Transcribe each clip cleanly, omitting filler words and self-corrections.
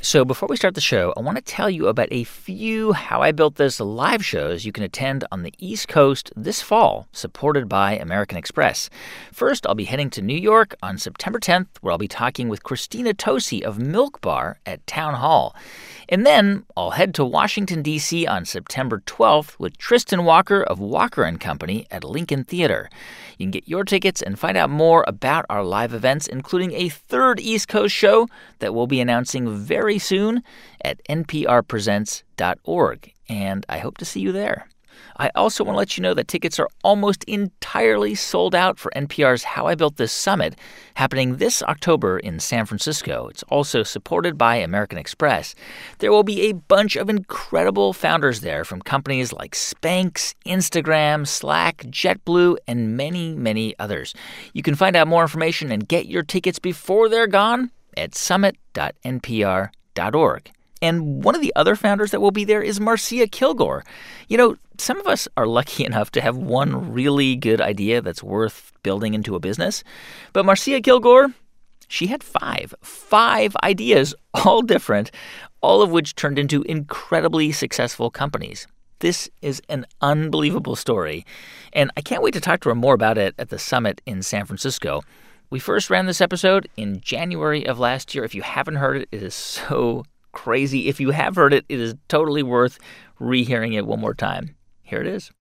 So before we start the show, I want to tell you about a few How I Built This live shows you can attend on the East Coast this fall, supported by American Express. First, I'll be heading to New York on September 10th, where I'll be talking with Christina Tosi of Milk Bar at Town Hall. And then I'll head to Washington, D.C. on September 12th with Tristan Walker of Walker & Company at Lincoln Theater. You can get your tickets and find out more about our live events, including a third East Coast show that we'll be announcing very soon at nprpresents.org. And I hope to see you there. I also want to let you know that tickets are almost entirely sold out for NPR's How I Built This Summit, happening this October in San Francisco. It's also supported by American Express. There will be a bunch of incredible founders there from companies like Spanx, Instagram, Slack, JetBlue, and many, many others. You can find out more information and get your tickets before they're gone at summit.npr.org. And one of the other founders that will be there is Marcia Kilgore. You know, some of us are lucky enough to have one really good idea that's worth building into a business. But Marcia Kilgore, she had five ideas, all different, all of which turned into incredibly successful companies. This is an unbelievable story, and I can't wait to talk to her more about it at the summit in San Francisco. We first ran this episode in January of last year. If you haven't heard it, it is so crazy. If you have heard it, it is totally worth rehearing it one more time. Here it is.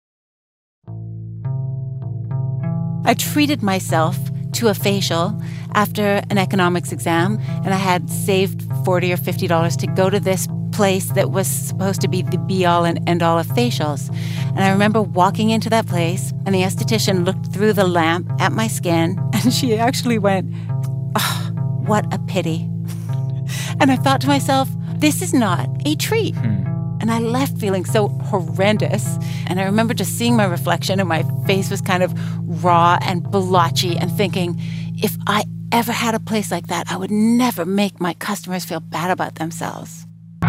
I treated myself to a facial after an economics exam, and I had saved $40 or $50 to go to this place that was supposed to be the be-all and end-all of facials. And I remember walking into that place, and the esthetician looked through the lamp at my skin, and she actually went, "Oh, what a pity." And I thought to myself, this is not a treat. And I left feeling so horrendous. And I remember just seeing my reflection, and my face was kind of raw and blotchy, and thinking, if I ever had a place like that, I would never make my customers feel bad about themselves.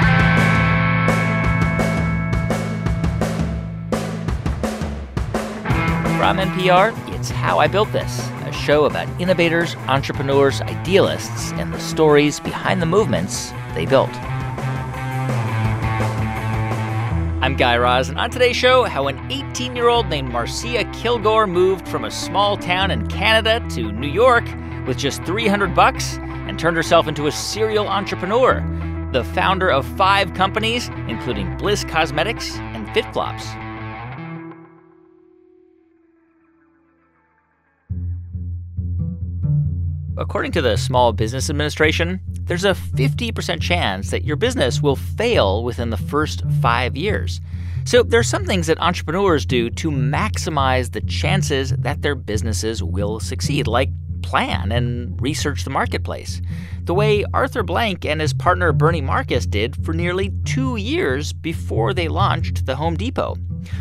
From NPR, it's How I Built This, a show about innovators, entrepreneurs, idealists, and the stories behind the movements they built. I'm Guy Raz, and on today's show, how an 18-year-old named Marcia Kilgore moved from a small town in Canada to New York with just $300 and turned herself into a serial entrepreneur, the founder of 5 companies, including Bliss Cosmetics and FitFlops. According to the Small Business Administration, there's a 50% chance that your business will fail within the first 5 years. So there are some things that entrepreneurs do to maximize the chances that their businesses will succeed, like plan and research the marketplace, the way Arthur Blank and his partner Bernie Marcus did for nearly 2 years before they launched the Home Depot.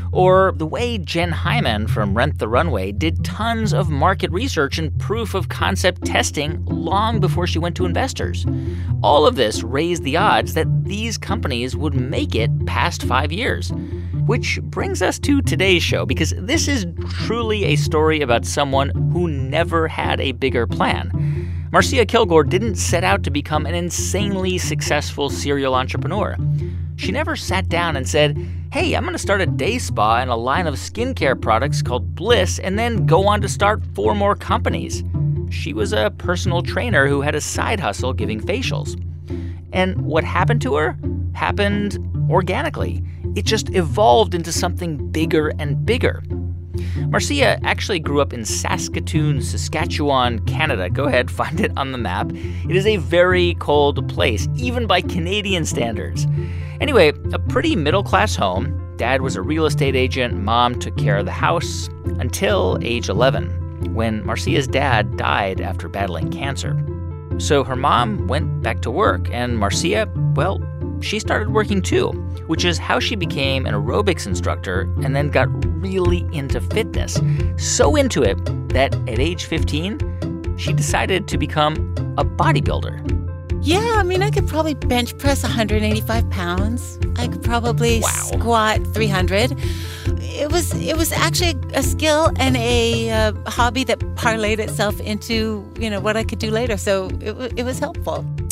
Or the way Jen Hyman from Rent the Runway did tons of market research and proof of concept testing long before she went to investors. All of this raised the odds that these companies would make it past 5 years. Which brings us to today's show, because this is truly a story about someone who never had a bigger plan. Marcia Kilgore didn't set out to become an insanely successful serial entrepreneur. She never sat down and said, hey, I'm going to start a day spa and a line of skincare products called Bliss and then go on to start 4 more companies. She was a personal trainer who had a side hustle giving facials. And what happened to her happened organically. It just evolved into something bigger and bigger. Marcia actually grew up in Saskatoon, Saskatchewan, Canada. Go ahead, find it on the map. It is a very cold place, even by Canadian standards. Anyway, a pretty middle-class home. Dad was a real estate agent. Mom took care of the house until age 11, when Marcia's dad died after battling cancer. So her mom went back to work, and Marcia, well, she started working too, which is how she became an aerobics instructor and then got really into fitness. So into it that at age 15, she decided to become a bodybuilder. Yeah, I mean, I could probably bench press 185 pounds. I could probably squat 300. It was actually a skill and a hobby that parlayed itself into, what I could do later. So it was helpful.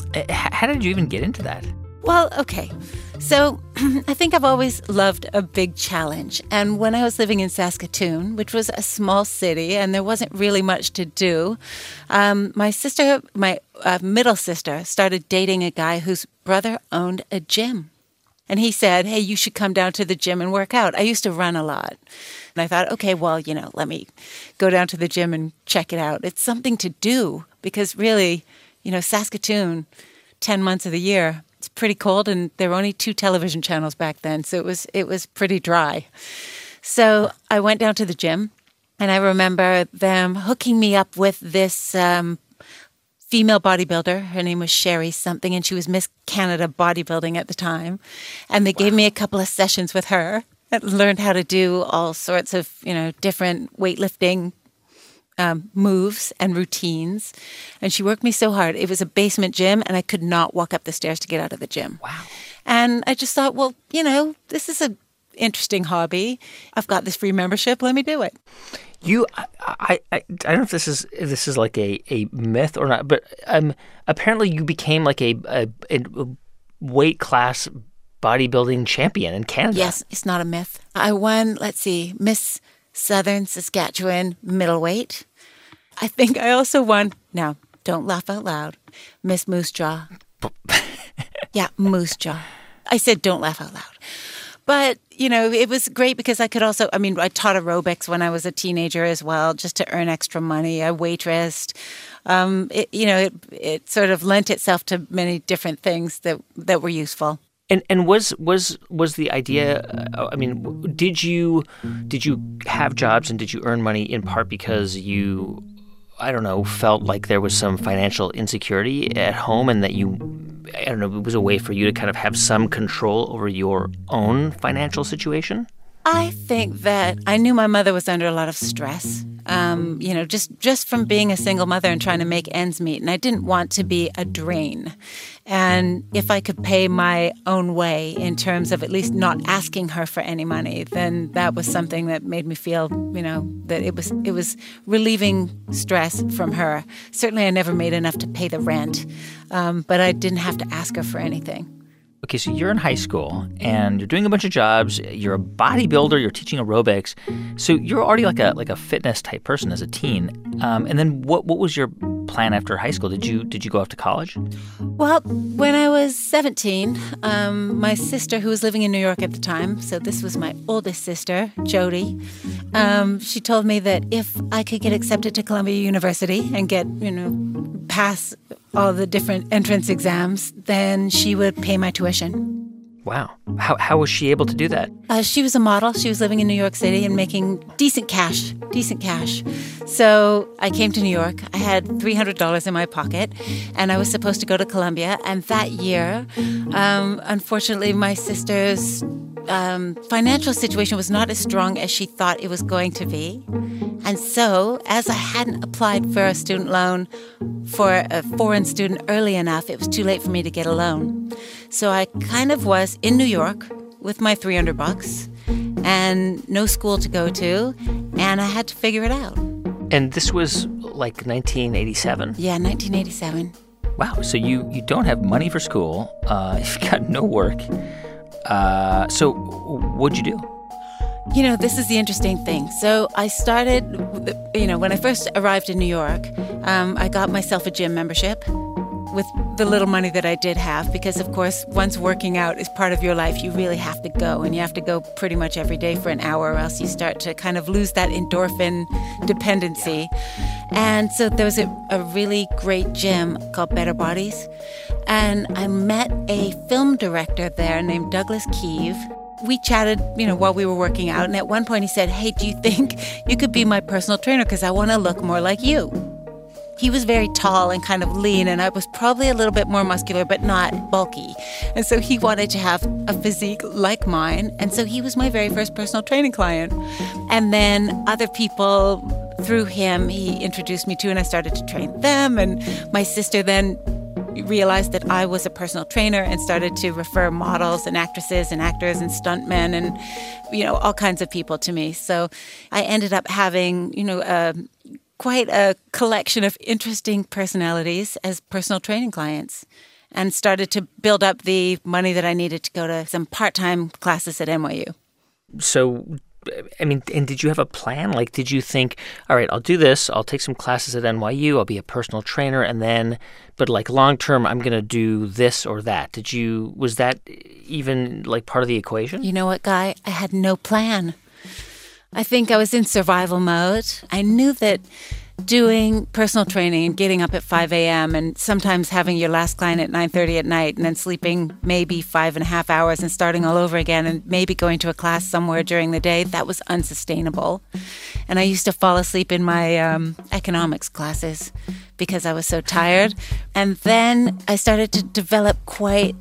How did you even get into that? Well, okay. So I think I've always loved a big challenge. And when I was living in Saskatoon, which was a small city and there wasn't really much to do, my middle sister, started dating a guy whose brother owned a gym. And he said, hey, you should come down to the gym and work out. I used to run a lot. And I thought, okay, well, let me go down to the gym and check it out. It's something to do because really, Saskatoon, 10 months of the year, it's pretty cold, and there were only 2 television channels back then, so it was pretty dry. So I went down to the gym, and I remember them hooking me up with this female bodybuilder. Her name was Sherry something, and she was Miss Canada bodybuilding at the time. And they gave me a couple of sessions with her. I learned how to do all sorts of, different weightlifting moves and routines. And she worked me so hard. It was a basement gym, and I could not walk up the stairs to get out of the gym. Wow. And I just thought, well, this is an interesting hobby. I've got this free membership. Let me do it. I don't know if this is like a myth or not, but apparently you became like a weight class bodybuilding champion in Canada. Yes, it's not a myth. I won, Miss Southern Saskatchewan middleweight. I think I also won, now, don't laugh out loud, Miss Moose Jaw. Yeah, Moose Jaw. I said don't laugh out loud. But, it was great because I could also, I taught aerobics when I was a teenager as well, just to earn extra money. I waitressed. It sort of lent itself to many different things that were useful. And was the idea? Did you have jobs and did you earn money in part because you, felt like there was some financial insecurity at home and that it was a way for you to kind of have some control over your own financial situation? I think that I knew my mother was under a lot of stress, just from being a single mother and trying to make ends meet. And I didn't want to be a drain. And if I could pay my own way in terms of at least not asking her for any money, then that was something that made me feel, that it was relieving stress from her. Certainly I never made enough to pay the rent, but I didn't have to ask her for anything. Okay, so you're in high school and you're doing a bunch of jobs. You're a bodybuilder. You're teaching aerobics. So you're already like a fitness type person as a teen. And then what was your plan after high school? Did you go off to college? Well, when I was 17, my sister, who was living in New York at the time, so this was my oldest sister, Jody, she told me that if I could get accepted to Columbia University and get, pass all the different entrance exams, then she would pay my tuition. Wow. How was she able to do that? She was a model. She was living in New York City and making decent cash. So I came to New York. I had $300 in my pocket, and I was supposed to go to Columbia. And that year, unfortunately, my sister's financial situation was not as strong as she thought it was going to be. And so, as I hadn't applied for a student loan for a foreign student early enough, it was too late for me to get a loan. So I kind of was in New York with my $300 and no school to go to, and I had to figure it out. And this was like 1987? Yeah, 1987. Wow, so you don't have money for school, you've got no work. So what'd you do? This is the interesting thing. So I started, when I first arrived in New York, I got myself a gym membership with the little money that I did have, because, of course, once working out is part of your life, you really have to go, and you have to go pretty much every day for an hour, or else you start to kind of lose that endorphin dependency. And so there was a really great gym called Better Bodies, and I met a film director there named Douglas Keeve. We chatted, while we were working out, and at one point he said, hey, do you think you could be my personal trainer, because I want to look more like you? He was very tall and kind of lean, and I was probably a little bit more muscular, but not bulky. And so he wanted to have a physique like mine, and so he was my very first personal training client. And then other people, through him, he introduced me to, and I started to train them, and my sister then realized that I was a personal trainer and started to refer models and actresses and actors and stuntmen and, all kinds of people to me. So I ended up having, quite a collection of interesting personalities as personal training clients. and started to build up the money that I needed to go to some part-time classes at NYU. So, I mean, and did you have a plan? Like, did you think, all right, I'll do this, I'll take some classes at NYU, I'll be a personal trainer, and then, but like long term, I'm going to do this or that. Was that even like part of the equation? You know what, Guy? I had no plan. I think I was in survival mode. I knew that doing personal training and getting up at 5 a.m. and sometimes having your last client at 9:30 at night and then sleeping maybe 5.5 hours and starting all over again and maybe going to a class somewhere during the day, that was unsustainable. And I used to fall asleep in my economics classes because I was so tired. And then I started to develop quite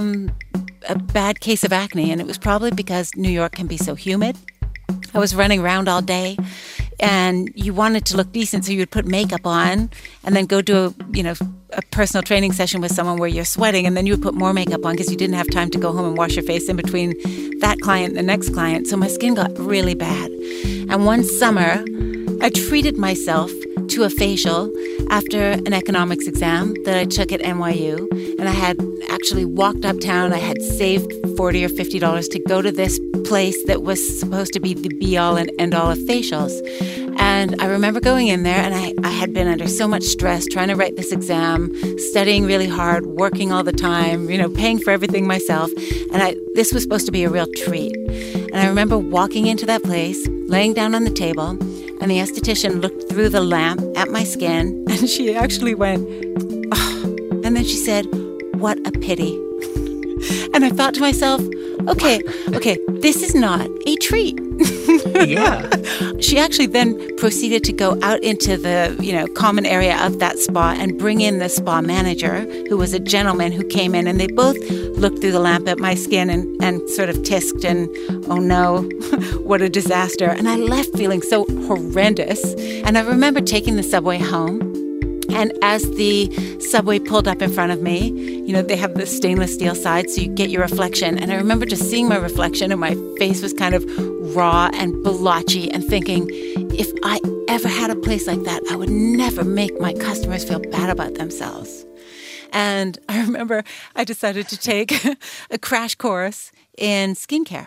a bad case of acne, and it was probably because New York can be so humid. I was running around all day, and you wanted to look decent, so you would put makeup on and then go do a personal training session with someone where you're sweating, and then you would put more makeup on because you didn't have time to go home and wash your face in between that client and the next client. So my skin got really bad. And one summer, I treated myself to a facial after an economics exam that I took at NYU, and I had actually walked uptown. I had saved $40 or $50 to go to this place that was supposed to be the be-all and end-all of facials. And I remember going in there, and I had been under so much stress trying to write this exam, studying really hard, working all the time, paying for everything myself. And this was supposed to be a real treat. And I remember walking into that place, laying down on the table, and the esthetician looked through the lamp at my skin, and she actually went, "Oh." And then she said, "What a pity." And I thought to myself, okay, this is not a treat. Yeah. She actually then proceeded to go out into the, common area of that spa and bring in the spa manager, who was a gentleman who came in, and they both looked through the lamp at my skin and sort of tisked and, oh no, what a disaster. And I left feeling so horrendous. And I remember taking the subway home. And as the subway pulled up in front of me, they have the stainless steel side, so you get your reflection. And I remember just seeing my reflection, and my face was kind of raw and blotchy, and thinking, if I ever had a place like that, I would never make my customers feel bad about themselves. And I remember I decided to take a crash course in skincare.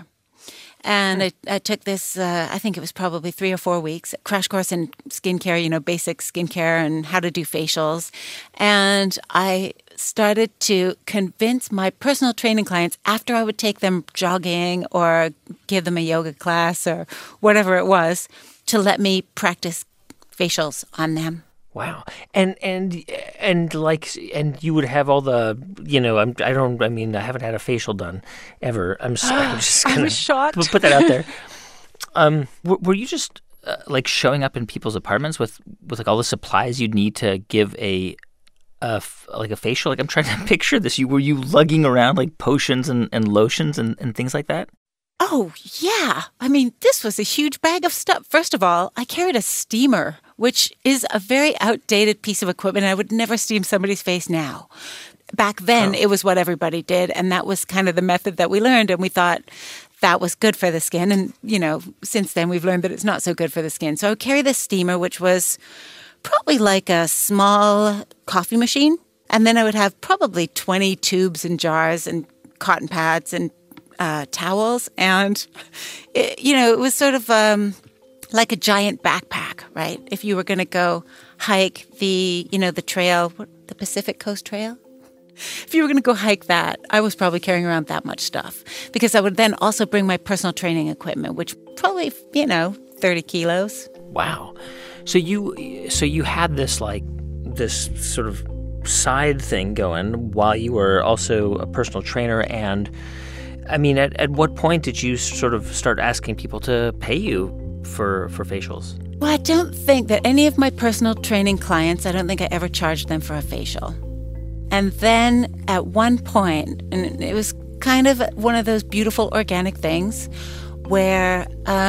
And I took this, I think it was probably 3 or 4 weeks, crash course in skincare, basic skincare and how to do facials. And I started to convince my personal training clients, after I would take them jogging or give them a yoga class or whatever it was, to let me practice facials on them. Wow. And you would have all the, I haven't had a facial done ever. I'm just going to shocked. Put that out there. Were you just showing up in people's apartments with like all the supplies you'd need to give a facial? Like, I'm trying to picture this. Were you lugging around like potions and lotions and things like that? Oh, yeah. I mean, this was a huge bag of stuff. First of all, I carried a steamer, which is a very outdated piece of equipment. I would never steam somebody's face now. Back then, It was what everybody did, and that was kind of the method that we learned, and we thought that was good for the skin. And, since then, we've learned that it's not so good for the skin. So I would carry this steamer, which was probably like a small coffee machine. And then I would have probably 20 tubes and jars and cotton pads and towels, and it was sort of like a giant backpack, right? If you were going to go hike the trail, the Pacific Coast Trail, if you were going to go hike that, I was probably carrying around that much stuff, because I would then also bring my personal training equipment, which probably 30 kilos. Wow. So you had this sort of side thing going while you were also a personal trainer. And I mean, at what point did you sort of start asking people to pay you for facials? Well, I don't think that any of my personal training clients, I don't think I ever charged them for a facial. And then at one point, and it was kind of one of those beautiful organic things where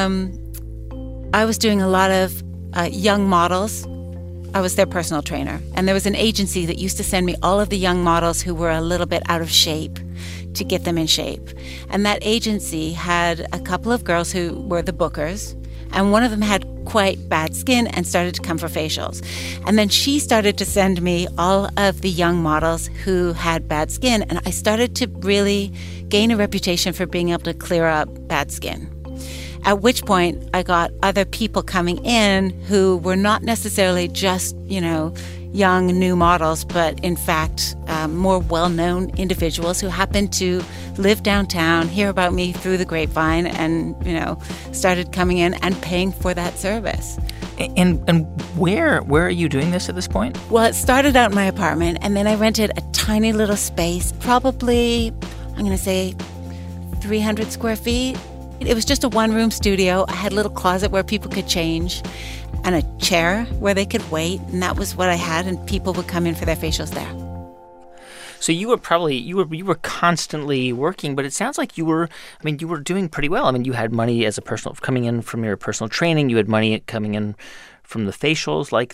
I was doing a lot of young models. I was their personal trainer. And there was an agency that used to send me all of the young models who were a little bit out of shape to get them in shape. And that agency had a couple of girls who were the bookers, And one of them had quite bad skin and started to come for facials. And then she started to send me all of the young models who had bad skin. And I started to really gain a reputation for being able to clear up bad skin. At which point I got other people coming in who were not necessarily just, young new models, but in fact, more well-known individuals who happened to live downtown, hear about me through the grapevine, and, started coming in and paying for that service. And where are you doing this at this point? Well, it started out in my apartment, and then I rented a tiny little space, probably, I'm going to say 300 square feet. It was just a one-room studio. I had a little closet where people could change and a chair where they could wait, and that was what I had, and people would come in for their facials there. So you were constantly working, but it sounds like you were doing pretty well. I mean, you had money as a personal coming in from your personal training. You had money coming in from the facials. Like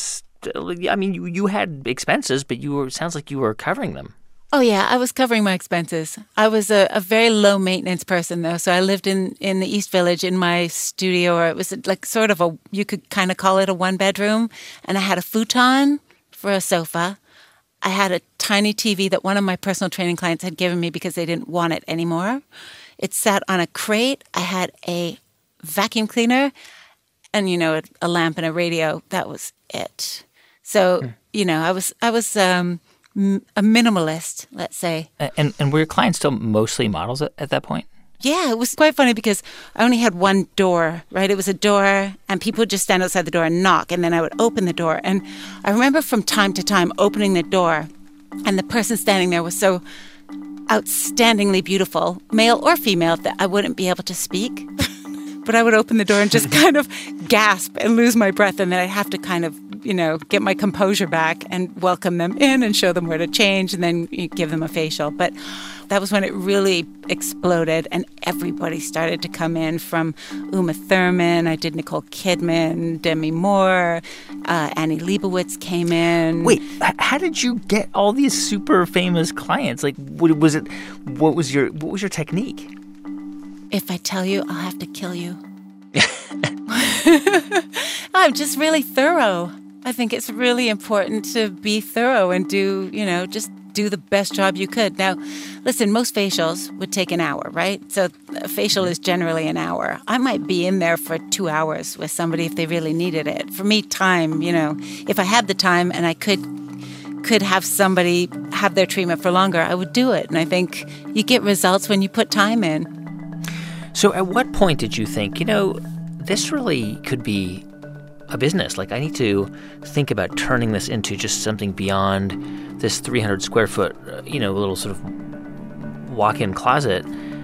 you had expenses, but it sounds like you were covering them. Oh, yeah, I was covering my expenses. I was a very low-maintenance person, though, so I lived in the East Village in my studio, or it was like sort of you could kind of call it a one-bedroom, and I had a futon for a sofa. I had a tiny TV that one of my personal training clients had given me because they didn't want it anymore. It sat on a crate. I had a vacuum cleaner and, a lamp and a radio. That was it. So, I was a minimalist, let's say. And were your clients still mostly models at that point? Yeah, it was quite funny because I only had one door, right? It was a door, and people would just stand outside the door and knock, and then I would open the door. And I remember from time to time opening the door, and the person standing there was so outstandingly beautiful, male or female, that I wouldn't be able to speak. But I would open the door and just kind of gasp and lose my breath, and then I'd have to kind of, get my composure back and welcome them in and show them where to change and then give them a facial. But that was when it really exploded, and everybody started to come in, from Uma Thurman. I did Nicole Kidman, Demi Moore, Annie Leibovitz came in. Wait, how did you get all these super famous clients? Like, what was your technique? If I tell you, I'll have to kill you. I'm just really thorough. I think it's really important to be thorough and do the best job you could. Now, listen, most facials would take an hour, right? So a facial is generally an hour. I might be in there for 2 hours with somebody if they really needed it. For me, time, if I had the time and I could have somebody have their treatment for longer, I would do it. And I think you get results when you put time in. So at what point did you think, this really could be a business? Like, I need to think about turning this into just something beyond this 300 square foot, little sort of walk-in closet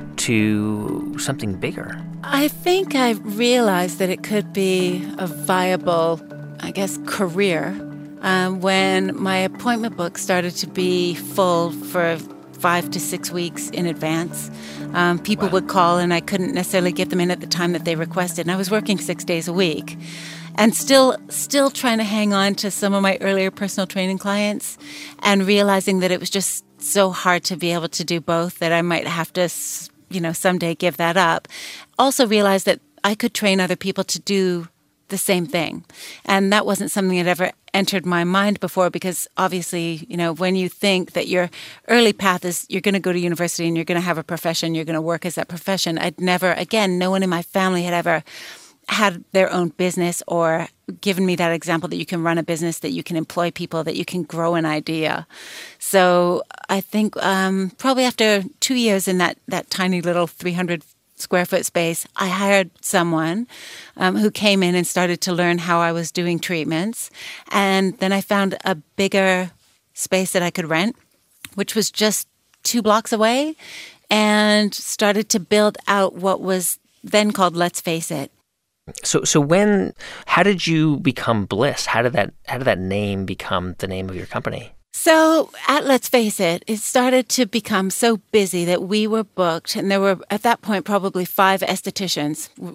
to something bigger. I think I realized that it could be a viable, career when my appointment book started to be full for 5 to 6 weeks in advance. People would call, and I couldn't necessarily get them in at the time that they requested. And I was working 6 days a week, and still trying to hang on to some of my earlier personal training clients, and realizing that it was just so hard to be able to do both that I might have to, someday give that up. Also realized that I could train other people to do the same thing. And that wasn't something that ever entered my mind before, because obviously, when you think that your early path is you're going to go to university and you're going to have a profession, you're going to work as that profession. No one in my family had ever had their own business or given me that example that you can run a business, that you can employ people, that you can grow an idea. So I think probably after 2 years in that tiny little 300 square foot space, I hired someone who came in and started to learn how I was doing treatments. And then I found a bigger space that I could rent, which was just 2 blocks away, and started to build out what was then called Let's Face It. So how did you become Bliss? How did that name become the name of your company? So at Let's Face It, it started to become so busy that we were booked, and there were at that point probably 5 estheticians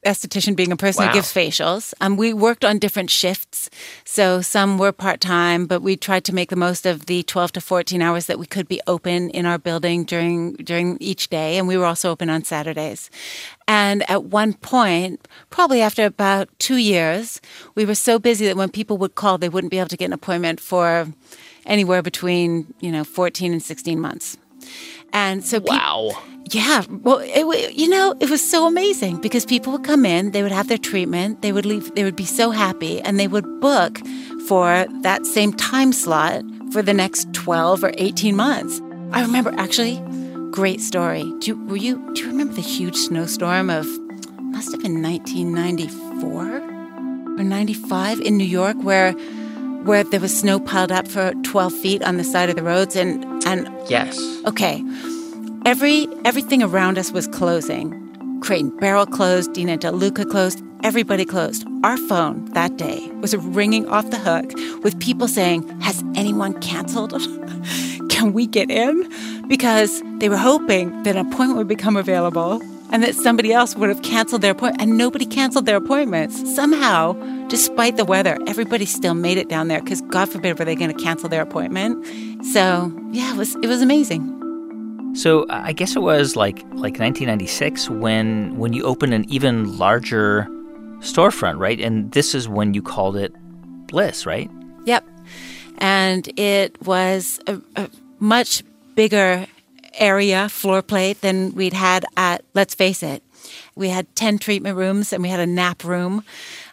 esthetician being a person Wow. who gives facials. We worked on different shifts. So some were part-time, but we tried to make the most of the 12 to 14 hours that we could be open in our building during each day. And we were also open on Saturdays. And at one point, probably after about 2 years, we were so busy that when people would call, they wouldn't be able to get an appointment for anywhere between, 14 and 16 months. And so Wow. yeah. Well, it was so amazing because people would come in, they would have their treatment, they would leave, they would be so happy, and they would book for that same time slot for the next 12 or 18 months. I remember, actually, great story. Do you remember the huge snowstorm of, must have been 1994 or 95 in New York, where there was snow piled up for 12 feet on the side of the roads and Yes. okay. Everything around us was closing. Crate and Barrel closed, Dina De Luca closed, everybody closed. Our phone that day was ringing off the hook with people saying, "Has anyone canceled? Can we get in?" Because they were hoping that an appointment would become available and that somebody else would have canceled their appointment, and nobody canceled their appointments. Somehow, despite the weather, everybody still made it down there because God forbid were they going to cancel their appointment. So, yeah, it was amazing. So I guess it was like 1996 when you opened an even larger storefront, right? And this is when you called it Bliss, right? Yep. And it was a much bigger area, floor plate, than we'd had at, let's face it, we had 10 treatment rooms and we had a nap room.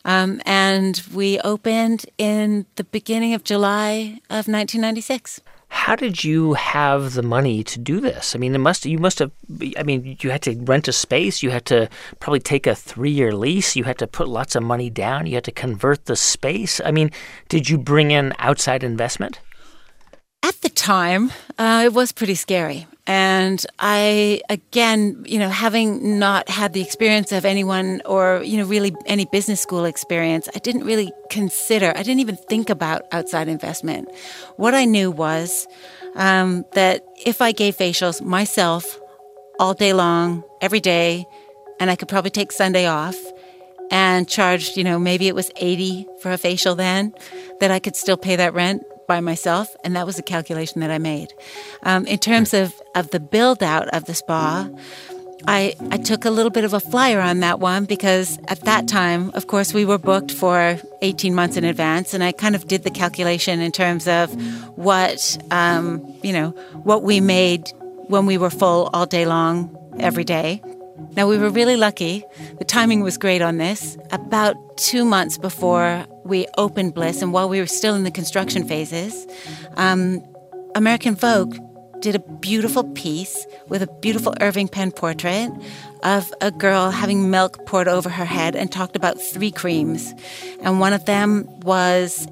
And we opened in the beginning of July of 1996. How did you have the money to do this? I mean, you had to rent a space. You had to probably take a 3-year lease. You had to put lots of money down. You had to convert the space. I mean, did you bring in outside investment? At the time, it was pretty scary. And I, again, having not had the experience of anyone or, really any business school experience, I didn't even think about outside investment. What I knew was that if I gave facials myself all day long, every day, and I could probably take Sunday off and charged, maybe it was $80 for a facial then, that I could still pay that rent by myself, and that was a calculation that I made. In terms of the build-out of the spa, I took a little bit of a flyer on that one because at that time, of course, we were booked for 18 months in advance, and I kind of did the calculation in terms of what we made when we were full all day long, every day. Now, we were really lucky. The timing was great on this. About 2 months before we opened Bliss, and while we were still in the construction phases, American Vogue did a beautiful piece with a beautiful Irving Penn portrait of a girl having milk poured over her head and talked about 3 creams. And one of them was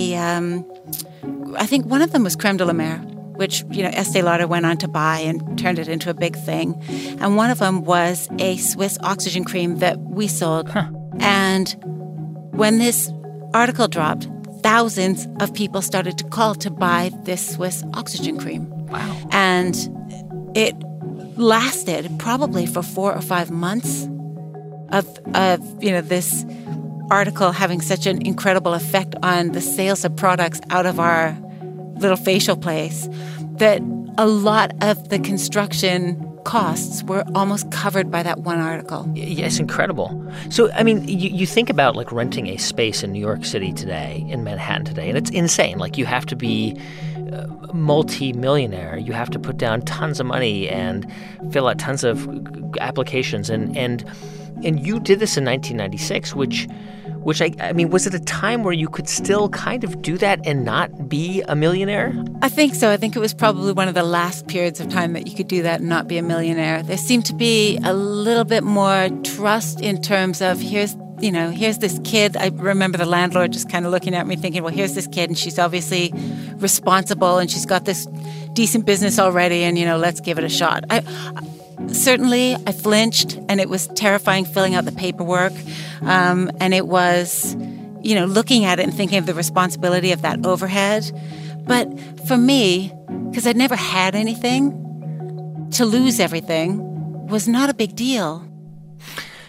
I think one of them was Crème de la Mer, which, Estee Lauder went on to buy and turned it into a big thing. And one of them was a Swiss oxygen cream that we sold. Huh. And when this article dropped, thousands of people started to call to buy this Swiss oxygen cream. Wow. And it lasted probably for 4 or 5 months of this article having such an incredible effect on the sales of products out of our little facial place that a lot of the construction costs were almost covered by that one article. Yes, incredible. So, I mean, you think about like renting a space in New York City today, in Manhattan today, and it's insane. Like you have to be multi-millionaire. You have to put down tons of money and fill out tons of applications. And you did this in 1996, which I mean, was it a time where you could still kind of do that and not be a millionaire? I think so. I think it was probably one of the last periods of time that you could do that and not be a millionaire. There seemed to be a little bit more trust in terms of here's this kid. I remember the landlord just kind of looking at me thinking, well, here's this kid and she's obviously responsible and she's got this decent business already and, let's give it a shot. Certainly, I flinched, and it was terrifying filling out the paperwork. And it was, looking at it and thinking of the responsibility of that overhead. But for me, because I'd never had anything, to lose everything was not a big deal.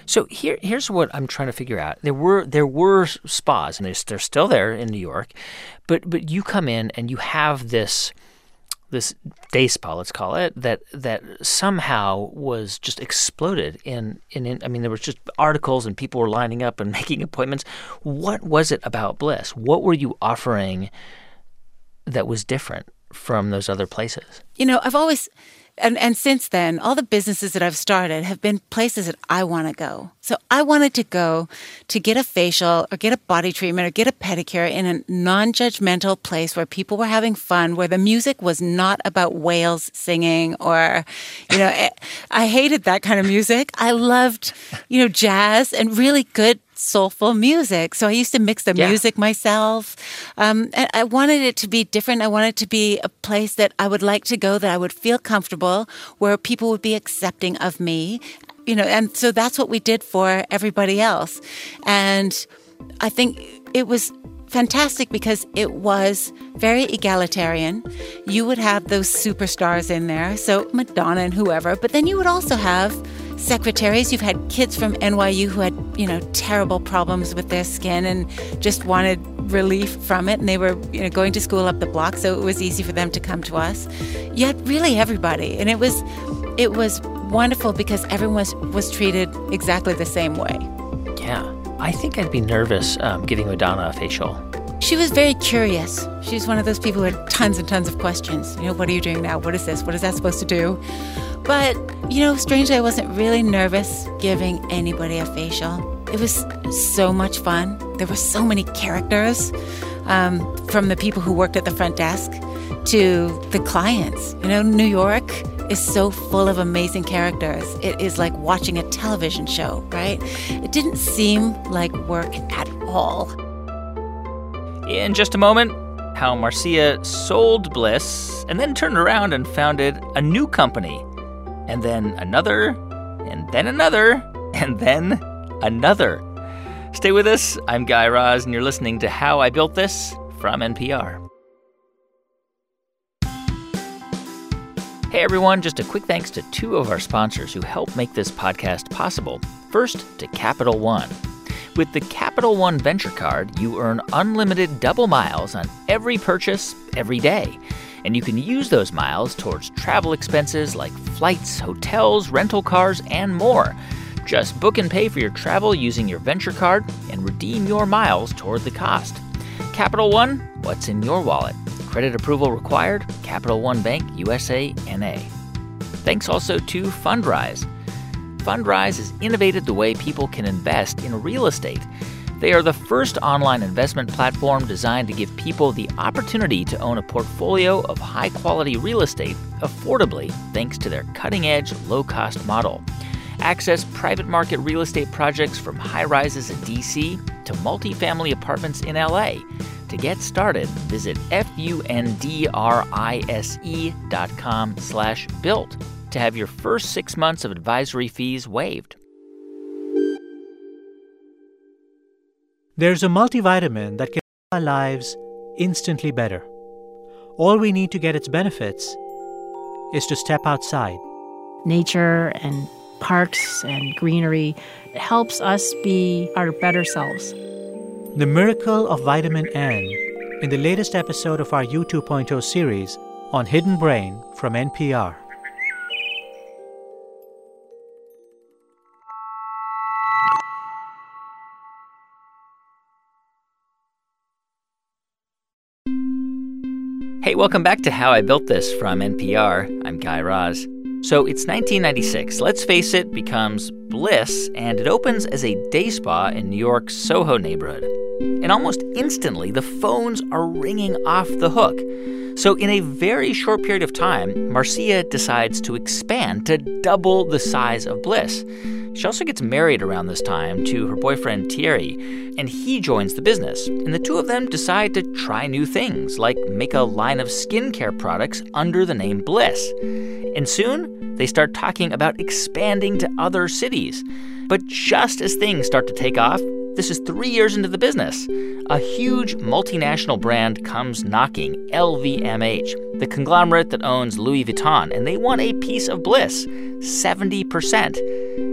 So here's what I'm trying to figure out. There were spas, and they're still there in New York, but you come in and you have this day spa, let's call it, that somehow was just exploded in I mean, there was just articles and people were lining up and making appointments. What was it about Bliss? What were you offering that was different from those other places? I've always, and since then, all the businesses that I've started have been places that I want to go. So I wanted to go to get a facial or get a body treatment or get a pedicure in a non-judgmental place where people were having fun, where the music was not about whales singing or, I hated that kind of music. I loved, jazz and really good soulful music. So I used to mix the music myself. And I wanted it to be different. I wanted it to be a place that I would like to go, that I would feel comfortable, where people would be accepting of me. And so that's what we did for everybody else. And I think it was fantastic because it was very egalitarian. You would have those superstars in there, so Madonna and whoever, but then you would also have secretaries. You've had kids from NYU who had, terrible problems with their skin and just wanted relief from it, and they were, going to school up the block, so it was easy for them to come to us. You had really everybody, and it was wonderful because everyone was treated exactly the same way. Yeah. I think I'd be nervous giving Madonna a facial. She was very curious. She's one of those people who had tons and tons of questions. What are you doing now? What is this? What is that supposed to do? But, strangely, I wasn't really nervous giving anybody a facial. It was so much fun. There were so many characters, from the people who worked at the front desk to the clients. New York is so full of amazing characters. It is like watching a television show, right? It didn't seem like work at all. In just a moment, how Marcia sold Bliss and then turned around and founded a new company. And then another, and then another, and then another. Stay with us. I'm Guy Raz, and you're listening to How I Built This from NPR. Hey everyone, just a quick thanks to two of our sponsors who help make this podcast possible. First, to Capital One. With the Capital One Venture Card, you earn unlimited double miles on every purchase, every day. And you can use those miles towards travel expenses like flights, hotels, rental cars, and more. Just book and pay for your travel using your Venture Card and redeem your miles toward the cost. Capital One, what's in your wallet? Credit approval required. Capital One Bank, USA, N.A. Thanks also to Fundrise. Fundrise has innovated the way people can invest in real estate. They are the first online investment platform designed to give people the opportunity to own a portfolio of high-quality real estate affordably thanks to their cutting-edge, low-cost model. Access private market real estate projects from high-rises in D.C. to multifamily apartments in L.A. To get started, visit fundrise.com/built to have your first 6 months of advisory fees waived. There's a multivitamin that can make our lives instantly better. All we need to get its benefits is to step outside. Nature and parks and greenery helps us be our better selves. The miracle of vitamin N in the latest episode of our U 2.0 series on Hidden Brain from NPR. Hey, welcome back to How I Built This from NPR. I'm Guy Raz. So it's 1996. Let's face it, becomes Bliss, and it opens as a day spa in New York's Soho neighborhood. And almost instantly, the phones are ringing off the hook. So in a very short period of time, Marcia decides to expand to double the size of Bliss. She also gets married around this time to her boyfriend Thierry, and he joins the business. And the two of them decide to try new things, like make a line of skincare products under the name Bliss. And soon, they start talking about expanding to other cities. But just as things start to take off, this is 3 years into the business, a huge multinational brand comes knocking, LVMH, the conglomerate that owns Louis Vuitton, and they want a piece of Bliss, 70%.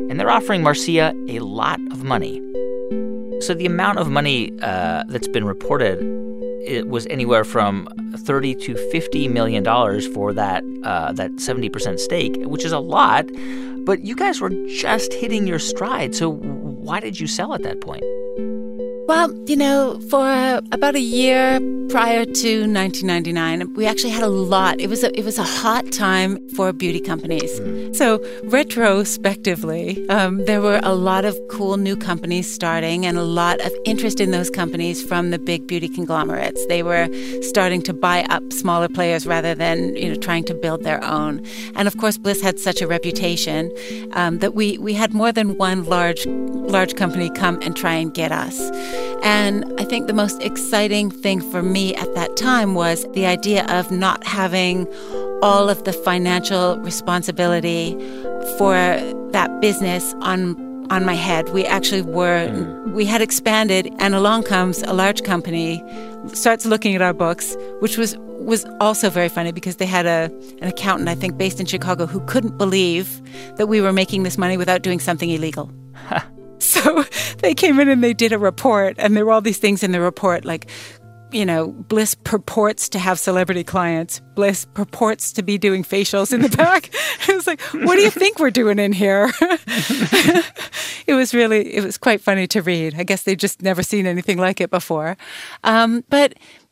and they're offering Marcia a lot of money. So the amount of money that's been reported, it was anywhere from $30 to $50 million for that 70% stake, which is a lot. But you guys were just hitting your stride. So why did you sell at that point? Well, for about a year prior to 1999, we actually had a lot. It was a hot time for beauty companies. So retrospectively, there were a lot of cool new companies starting and a lot of interest in those companies from the big beauty conglomerates. They were starting to buy up smaller players rather than trying to build their own. And of course, Bliss had such a reputation that we had more than one large company come and try and get us. And I think the most exciting thing for me at that time was the idea of not having all of the financial responsibility for that business on my head. We actually we had expanded, and along comes a large company, starts looking at our books, which was also very funny because they had an accountant, I think, based in Chicago who couldn't believe that we were making this money without doing something illegal. So they came in and they did a report, and there were all these things in the report like, Bliss purports to have celebrity clients. Bliss purports to be doing facials in the back. It was like, what do you think we're doing in here? It was quite funny to read. I guess they'd just never seen anything like it before. But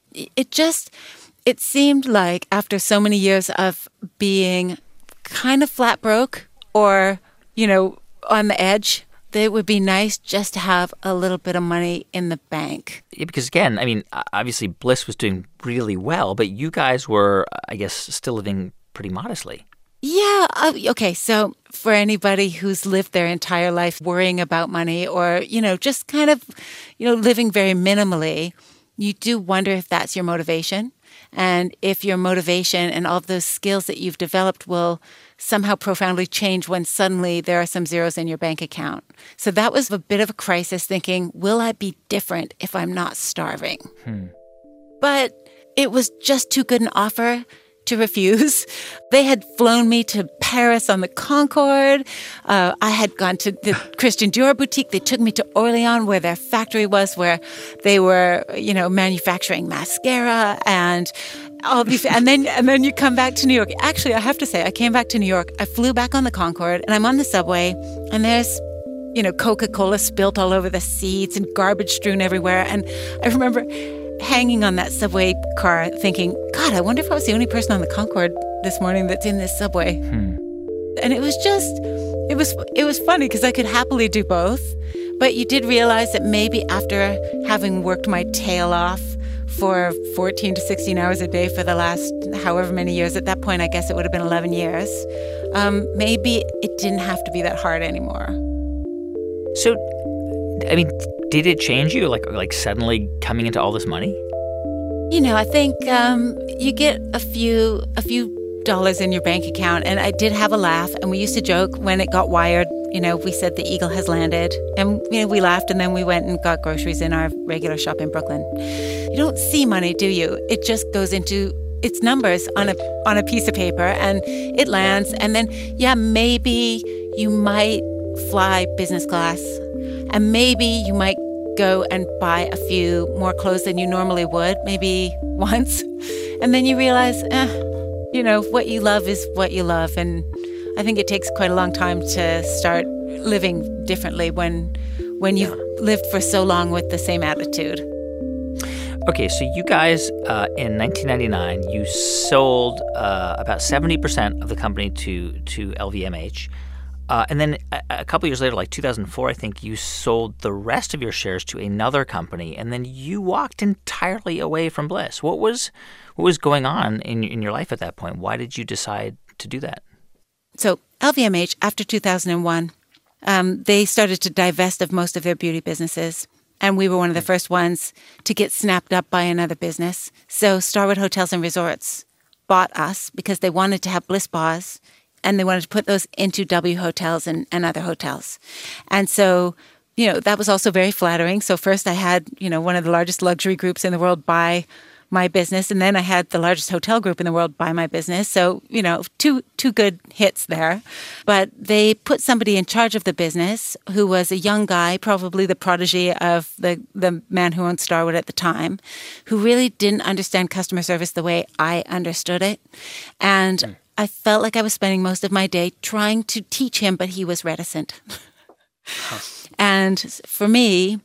it seemed like after so many years of being kind of flat broke or, on the edge, that it would be nice just to have a little bit of money in the bank. Yeah, because again, obviously Bliss was doing really well, but you guys were, I guess, still living pretty modestly. Yeah. Okay. So for anybody who's lived their entire life worrying about money or, just kind of, living very minimally, you do wonder if that's your motivation and if your motivation and all of those skills that you've developed will somehow profoundly change when suddenly there are some zeros in your bank account. So that was a bit of a crisis, thinking, will I be different if I'm not starving? But it was just too good an offer to refuse. They had flown me to Paris on the Concorde. I had gone to the Christian Dior boutique. They took me to Orléans, where their factory was, where they were, manufacturing mascara and all these. And then you come back to New York. Actually, I have to say, I came back to New York. I flew back on the Concorde, and I'm on the subway, and there's Coca-Cola spilt all over the seats and garbage strewn everywhere. And I remember hanging on that subway car thinking, God, I wonder if I was the only person on the Concorde this morning that's in this subway. And it was funny because I could happily do both. But you did realize that maybe after having worked my tail off for 14 to 16 hours a day for the last however many years, at that point, I guess it would have been 11 years, maybe it didn't have to be that hard anymore. So, did it change you, like suddenly coming into all this money? I think you get a few dollars in your bank account, and I did have a laugh, and we used to joke when it got wired, we said the eagle has landed, and we laughed, and then we went and got groceries in our regular shop in Brooklyn. You don't see money, do you? It just goes into its numbers on a piece of paper, and it lands, and then maybe you might fly business class, and maybe you might go and buy a few more clothes than you normally would, maybe once. And then you realize, what you love is what you love. And I think it takes quite a long time to start living differently when you've lived for so long with the same attitude. Okay, so you guys, in 1999, you sold about 70% of the company to LVMH. And then a couple years later, like 2004, I think, you sold the rest of your shares to another company, and then you walked entirely away from Bliss. What was going on in your life at that point? Why did you decide to do that? So LVMH, after 2001, they started to divest of most of their beauty businesses, and we were one of the first ones to get snapped up by another business. So Starwood Hotels and Resorts bought us because they wanted to have Bliss Spas, and they wanted to put those into W Hotels and other hotels. And so, that was also very flattering. So first I had, one of the largest luxury groups in the world buy my business. And then I had the largest hotel group in the world buy my business. So, two good hits there. But they put somebody in charge of the business who was a young guy, probably the protege of the man who owned Starwood at the time, who really didn't understand customer service the way I understood it. And I felt like I was spending most of my day trying to teach him, but he was reticent. And for me,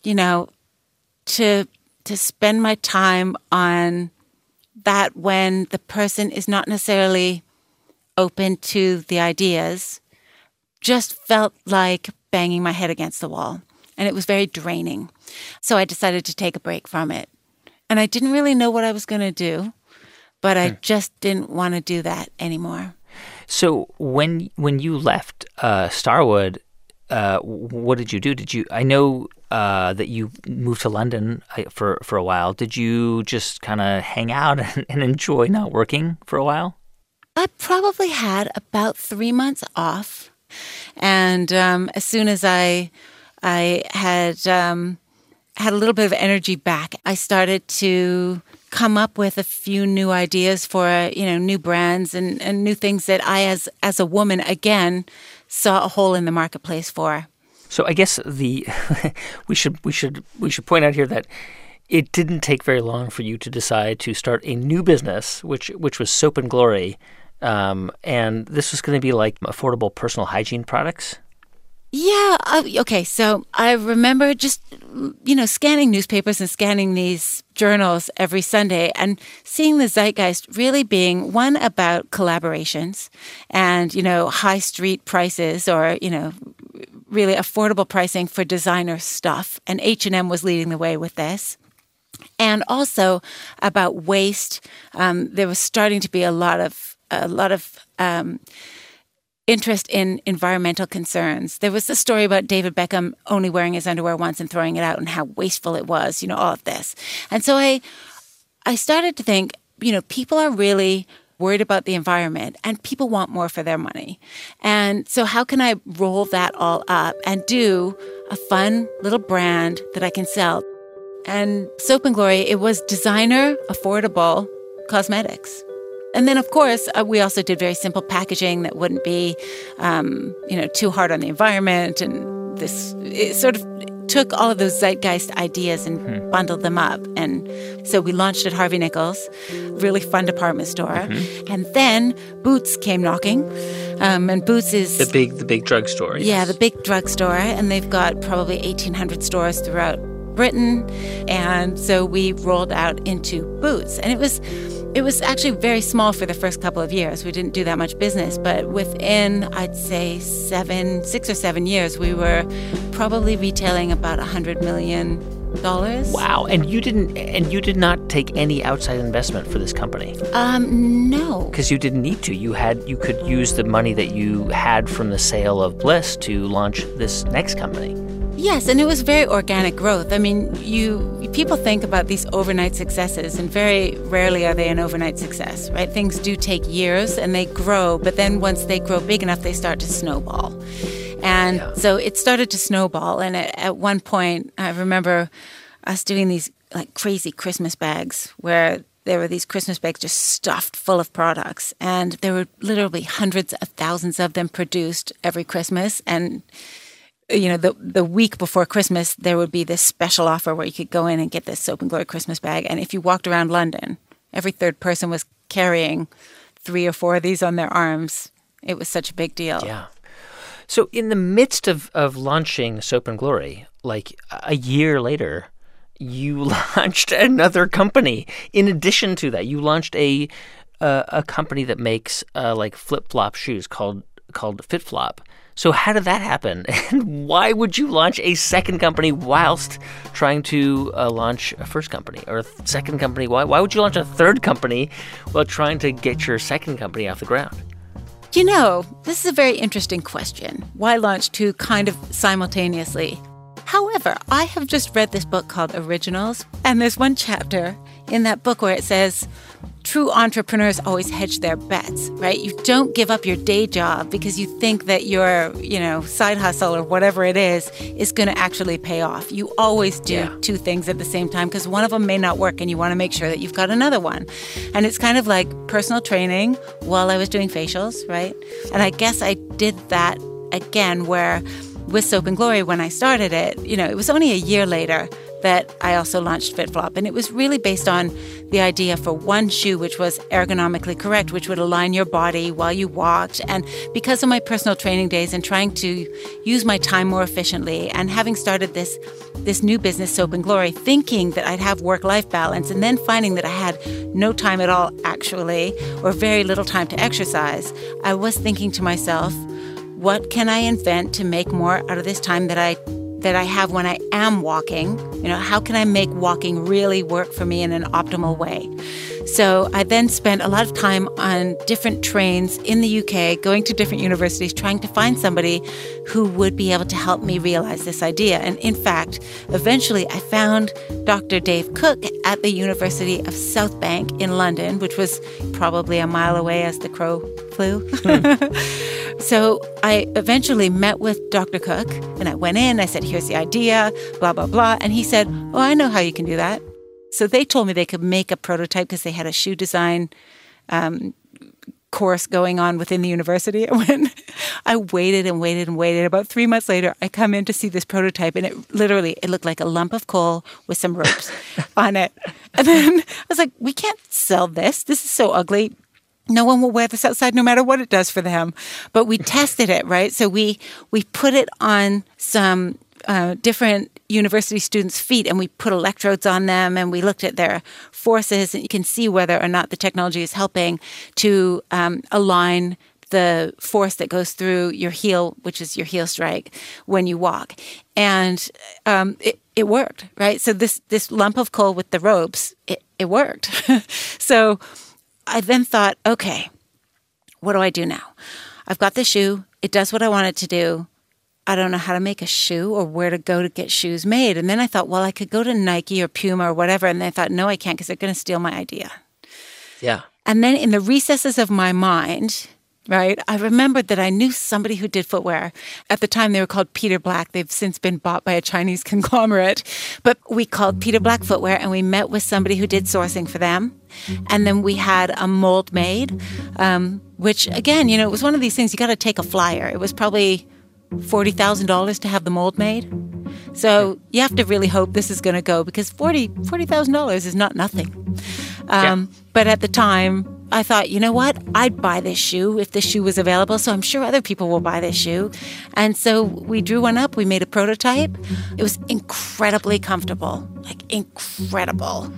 to spend my time on that when the person is not necessarily open to the ideas just felt like banging my head against the wall. And it was very draining. So I decided to take a break from it. And I didn't really know what I was going to do, but I just didn't want to do that anymore. So when you left Starwood, what did you do? I know that you moved to London for a while. Did you just kind of hang out and enjoy not working for a while? I probably had about 3 months off. And as soon as I had a little bit of energy back, I started to come up with a few new ideas for, new brands and new things that I, as a woman, again, saw a hole in the marketplace for. So I guess we should point out here that it didn't take very long for you to decide to start a new business, which was Soap and Glory, and this was going to be like affordable personal hygiene products. Yeah. Okay. So I remember just, scanning newspapers and scanning these journals every Sunday and seeing the zeitgeist really being one about collaborations and, high street prices or, really affordable pricing for designer stuff. And H&M was leading the way with this. And also about waste. There was starting to be a lot of interest in environmental concerns. There was the story about David Beckham only wearing his underwear once and throwing it out and how wasteful it was, all of this. And so I started to think, people are really worried about the environment and people want more for their money. And so how can I roll that all up and do a fun little brand that I can sell? And Soap and Glory, it was designer, affordable cosmetics. And then, of course, we also did very simple packaging that wouldn't be, too hard on the environment. And it sort of took all of those zeitgeist ideas and bundled them up. And so we launched at Harvey Nichols, really fun department store. And then Boots came knocking. And Boots is... The big drugstore. Yeah, the big drugstore. And they've got probably 1,800 stores throughout Britain. And so we rolled out into Boots. And it was actually very small for the first couple of years. We didn't do that much business, but within, I'd say 6 or 7 years, we were probably retailing about $100 million. Wow! And you did not take any outside investment for this company. No. Because you didn't need to. You could use the money that you had from the sale of Bliss to launch this next company. Yes, and it was very organic growth. I mean, people think about these overnight successes, and very rarely are they an overnight success, right? Things do take years, and they grow, but then once they grow big enough, they start to snowball. And so it started to snowball, and at one point, I remember us doing these like crazy Christmas bags where there were these Christmas bags just stuffed full of products, and there were literally hundreds of thousands of them produced every Christmas, and the week before Christmas, there would be this special offer where you could go in and get this Soap and Glory Christmas bag. And if you walked around London, every third person was carrying 3 or 4 of these on their arms. It was such a big deal. Yeah. So in the midst of launching Soap and Glory, like a year later, you launched another company. In addition to that, you launched a company that makes like flip-flop shoes called FitFlop. So how did that happen? And why would you launch a second company whilst trying to launch a first company or a second company? Why would you launch a third company while trying to get your second company off the ground? This is a very interesting question. Why launch two kind of simultaneously? However, I have just read this book called Originals, and there's one chapter in that book where it says, true entrepreneurs always hedge their bets, right? You don't give up your day job because you think that your, side hustle or whatever it is going to actually pay off. You always do two things at the same time because one of them may not work and you want to make sure that you've got another one. And it's kind of like personal training while I was doing facials, right? And I guess I did that again where with Soap and Glory, when I started it, it was only a year later that I also launched FitFlop. And it was really based on the idea for one shoe which was ergonomically correct, which would align your body while you walked. And because of my personal training days and trying to use my time more efficiently and having started this new business, Soap and Glory, thinking that I'd have work-life balance and then finding that I had no time at all, actually, or very little time to exercise, I was thinking to myself, what can I invent to make more out of this time that I have when I am walking? How can I make walking really work for me in an optimal way? So I then spent a lot of time on different trains in the UK, going to different universities, trying to find somebody who would be able to help me realize this idea. And in fact, eventually I found Dr. Dave Cook at the University of South Bank in London, which was probably a mile away as the crow flew. So I eventually met with Dr. Cook, and I went in, I said, here's the idea, blah, blah, blah. And he said, oh, I know how you can do that. So they told me they could make a prototype because they had a shoe design course going on within the university. I waited and waited and waited. About 3 months later, I come in to see this prototype, and it looked like a lump of coal with some ropes on it. And then I was like, we can't sell this. This is so ugly. No one will wear this outside no matter what it does for them. But we tested it, right? So we put it on some different university students' feet, and we put electrodes on them, and we looked at their forces, and you can see whether or not the technology is helping to align the force that goes through your heel, which is your heel strike, when you walk. And it worked, right? So this lump of coal with the ropes, it worked. So I then thought, okay, what do I do now? I've got the shoe. It does what I want it to do. I don't know how to make a shoe or where to go to get shoes made. And then I thought, well, I could go to Nike or Puma or whatever. And then I thought, no, I can't because they're going to steal my idea. Yeah. And then in the recesses of my mind, right, I remembered that I knew somebody who did footwear. At the time, they were called Peter Black. They've since been bought by a Chinese conglomerate. But we called Peter Black Footwear, and we met with somebody who did sourcing for them. And then we had a mold made, which, again, it was one of these things, you got to take a flyer. It was probably $40,000 to have the mold made. So you have to really hope this is going to go because $40,000 is not nothing. But at the time, I thought, you know what? I'd buy this shoe if this shoe was available. So I'm sure other people will buy this shoe. And so we drew one up. We made a prototype. It was incredibly comfortable, like incredible.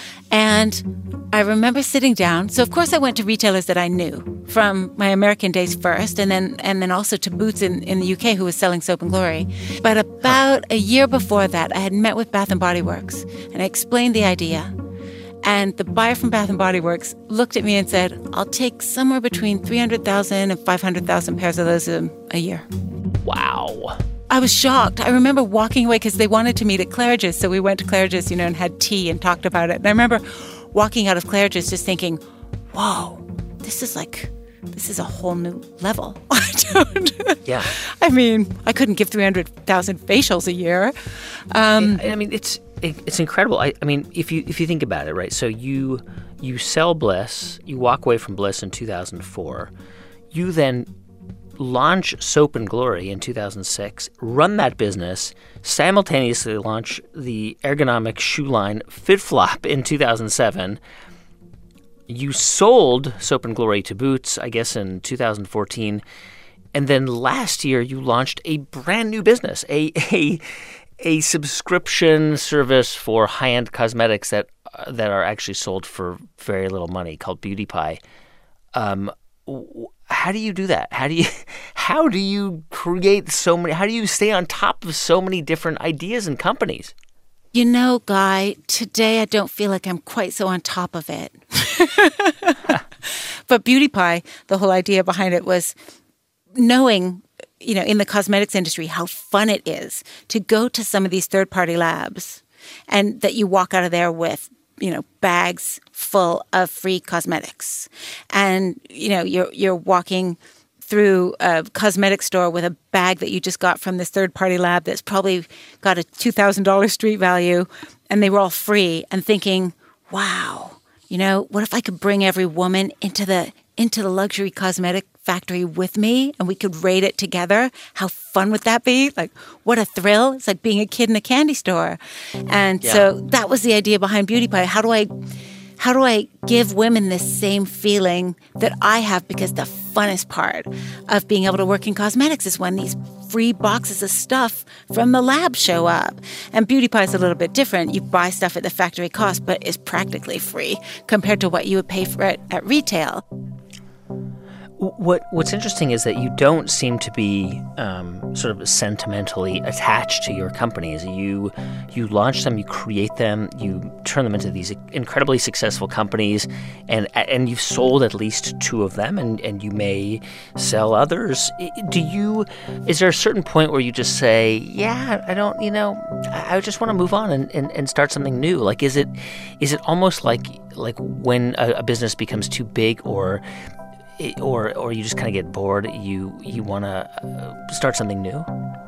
And I remember sitting down. So, of course, I went to retailers that I knew from my American days first, and then also to Boots in the UK, who was selling Soap and Glory. But about a year before that, I had met with Bath & Body Works, and I explained the idea. And the buyer from Bath & Body Works looked at me and said, I'll take somewhere between 300,000 and 500,000 pairs of those a year. Wow. I was shocked. I remember walking away because they wanted to meet at Claridge's. So we went to Claridge's, and had tea and talked about it. And I remember walking out of Claridge's just thinking, whoa, this is a whole new level. Yeah. I mean, I couldn't give 300,000 facials a year. I mean, it's incredible. I mean, if you think about it, right? So you sell Bliss, you walk away from Bliss in 2004. You then launch Soap and Glory in 2006, run that business, simultaneously launch the ergonomic shoe line FitFlop in 2007. You sold Soap and Glory to Boots, I guess, in 2014. And then last year, you launched a brand new business, a subscription service for high-end cosmetics that are actually sold for very little money called Beauty Pie. How do you do that? How do you create so many? How do you stay on top of so many different ideas and companies? Guy, today I don't feel like I'm quite so on top of it. But Beauty Pie, the whole idea behind it was knowing, in the cosmetics industry, how fun it is to go to some of these third-party labs and that you walk out of there with bags full of free cosmetics. And, you're walking through a cosmetic store with a bag that you just got from this third-party lab that's probably got a $2,000 street value, and they were all free, and thinking, wow, what if I could bring every woman into the luxury cosmetic factory with me and we could rate it together? How fun would that be? Like, what a thrill. It's like being a kid in a candy store. And so that was the idea behind Beauty Pie. How do I give women this same feeling that I have? Because the funnest part of being able to work in cosmetics is when these free boxes of stuff from the lab show up. And Beauty Pie is a little bit different. You buy stuff at the factory cost, but it's practically free compared to what you would pay for it at retail. What's interesting is that you don't seem to be sort of sentimentally attached to your companies. You launch them, you create them, you turn them into these incredibly successful companies, and you've sold at least 2 of them, and you may sell others. Is there a certain point where you just say, yeah, I just want to move on and start something new? Like, is it almost like when a business becomes too big or you just kind of get bored, you want to start something new?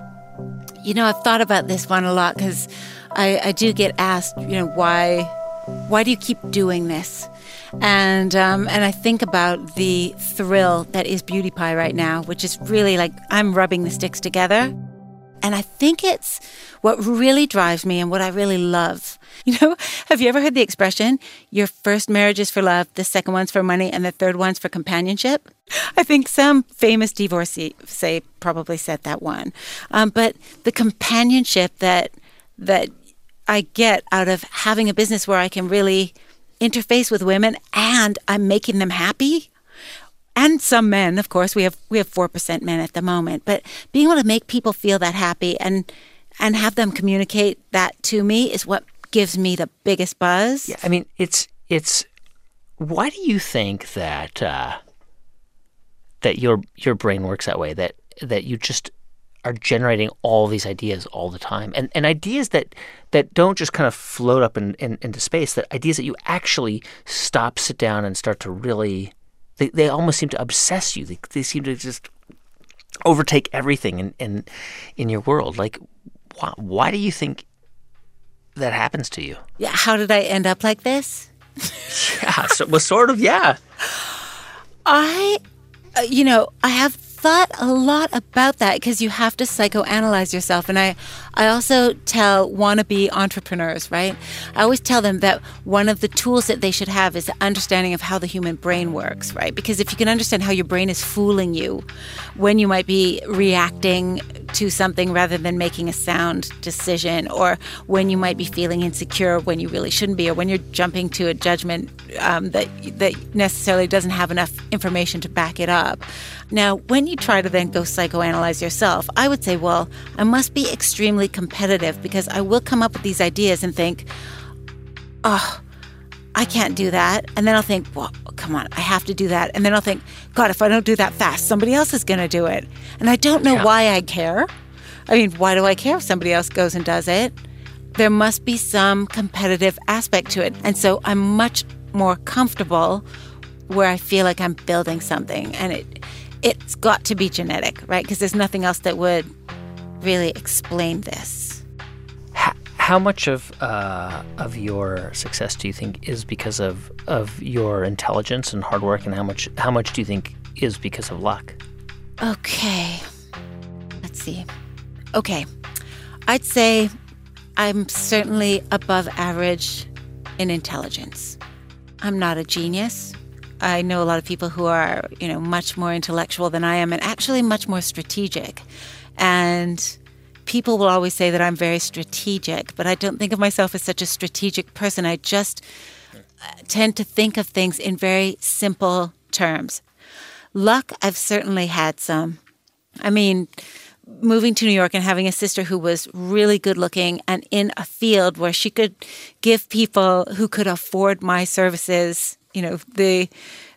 I've thought about this one a lot because I do get asked, why do you keep doing this? And I think about the thrill that is Beauty Pie right now, which is really like I'm rubbing the sticks together. And I think it's what really drives me and what I really love. Have you ever heard the expression, your first marriage is for love, the second one's for money, and the third one's for companionship? I think some famous divorcee probably said that one. But the companionship that I get out of having a business where I can really interface with women and I'm making them happy. And some men, of course, we have 4% men at the moment, but being able to make people feel that happy and have them communicate that to me is what gives me the biggest buzz. Yeah, I mean, it's why do you think that that your brain works that way? That you just are generating all these ideas all the time, and ideas that don't just kind of float up into space. That ideas that you actually stop, sit down, and start to really. They almost seem to obsess you. They seem to just overtake everything in your world. Like, why do you think that happens to you? Yeah, how did I end up like this? Yeah, sort of, yeah. I have thought a lot about that because you have to psychoanalyze yourself. And I also tell wannabe entrepreneurs, right? I always tell them that one of the tools that they should have is the understanding of how the human brain works, right? Because if you can understand how your brain is fooling you when you might be reacting to something rather than making a sound decision, or when you might be feeling insecure when you really shouldn't be, or when you're jumping to a judgment that necessarily doesn't have enough information to back it up. Now, when you try to then go psychoanalyze yourself, I would say, well, I must be extremely competitive because I will come up with these ideas and think, oh, I can't do that. And then I'll think, well, come on, I have to do that. And then I'll think, God, if I don't do that fast, somebody else is going to do it. And I don't know why I care. I mean, why do I care if somebody else goes and does it? There must be some competitive aspect to it. And so I'm much more comfortable where I feel like I'm building something. And it's got to be genetic, right? Because there's nothing else that would really explain this. How much of your success do you think is because of your intelligence and hard work, and how much do you think is because of luck? Okay. Let's see. Okay. I'd say I'm certainly above average in intelligence. I'm not a genius. I know a lot of people who are, much more intellectual than I am and actually much more strategic. And people will always say that I'm very strategic, but I don't think of myself as such a strategic person. I just tend to think of things in very simple terms. Luck, I've certainly had some. I mean, moving to New York and having a sister who was really good looking and in a field where she could give people who could afford my services, the